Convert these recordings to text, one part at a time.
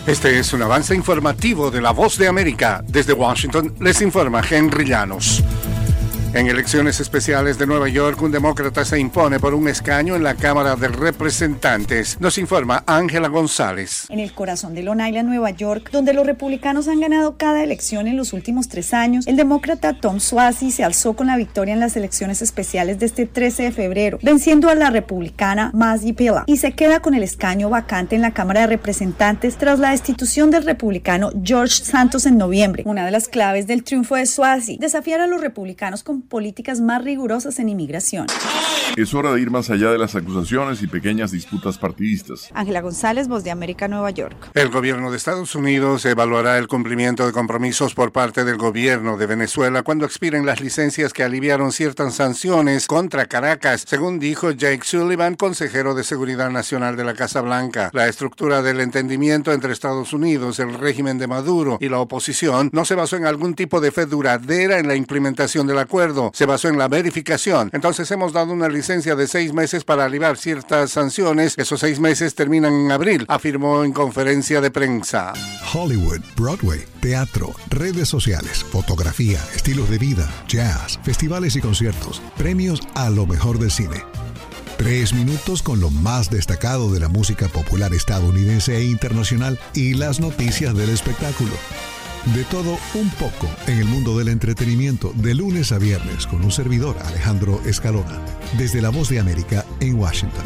Este es un avance informativo de La Voz de América. Desde Washington les informa Henry Llanos. En elecciones especiales de Nueva York, un demócrata se impone por un escaño en la Cámara de Representantes. Nos informa Ángela González. En el corazón de Long Island, Nueva York, donde los republicanos han ganado cada elección en los últimos 3 años, el demócrata Tom Suozzi se alzó con la victoria en las elecciones especiales de este 13 de febrero, venciendo a la republicana Mazi Pela, y se queda con el escaño vacante en la Cámara de Representantes tras la destitución del republicano George Santos en noviembre. Una de las claves del triunfo de Suozzi, desafiar a los republicanos con políticas más rigurosas en inmigración. Es hora de ir más allá de las acusaciones y pequeñas disputas partidistas. Ángela González, Voz de América, Nueva York. El gobierno de Estados Unidos evaluará el cumplimiento de compromisos por parte del gobierno de Venezuela cuando expiren las licencias que aliviaron ciertas sanciones contra Caracas, según dijo Jake Sullivan, consejero de Seguridad Nacional de la Casa Blanca. La estructura del entendimiento entre Estados Unidos, el régimen de Maduro y la oposición no se basó en algún tipo de fe duradera en la implementación del acuerdo. Se basó en la verificación. Entonces hemos dado una licencia de 6 meses para aliviar ciertas sanciones. Esos 6 meses terminan en abril, afirmó en conferencia de prensa. Hollywood, Broadway, teatro, redes sociales, fotografía, estilos de vida, jazz, festivales y conciertos, premios a lo mejor del cine. 3 minutos con lo más destacado de la música popular estadounidense e internacional y las noticias del espectáculo. De todo un poco en el mundo del entretenimiento, de lunes a viernes, con un servidor, Alejandro Escalona, desde La Voz de América en Washington.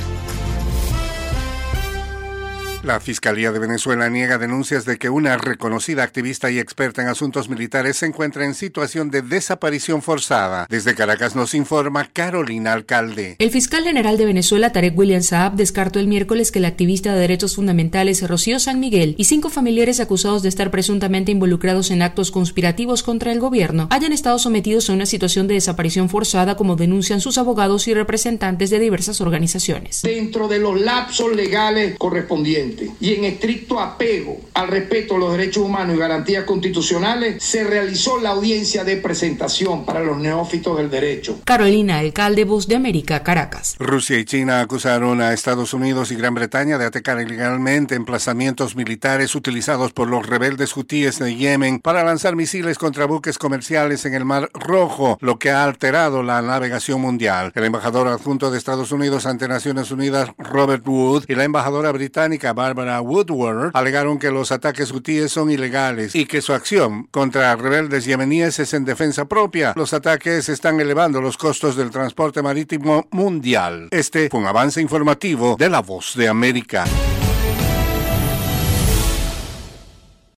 La Fiscalía de Venezuela niega denuncias de que una reconocida activista y experta en asuntos militares se encuentra en situación de desaparición forzada. Desde Caracas nos informa Carolina Alcalde. El fiscal general de Venezuela, Tarek William Saab, descartó el miércoles que la activista de derechos fundamentales Rocío San Miguel y 5 familiares acusados de estar presuntamente involucrados en actos conspirativos contra el gobierno hayan estado sometidos a una situación de desaparición forzada, como denuncian sus abogados y representantes de diversas organizaciones. Dentro de los lapsos legales correspondientes y en estricto apego al respeto a los derechos humanos y garantías constitucionales, se realizó la audiencia de presentación para los neófitos del derecho. Carolina Alcalde, Voz de América, Caracas. Rusia y China acusaron a Estados Unidos y Gran Bretaña de atacar ilegalmente emplazamientos militares utilizados por los rebeldes hutíes de Yemen para lanzar misiles contra buques comerciales en el Mar Rojo, lo que ha alterado la navegación mundial. El embajador adjunto de Estados Unidos ante Naciones Unidas, Robert Wood, y la embajadora británica, Barbara Woodward, alegaron que los ataques hutíes son ilegales y que su acción contra rebeldes yemeníes es en defensa propia. Los ataques están elevando los costos del transporte marítimo mundial. Este fue un avance informativo de La Voz de América.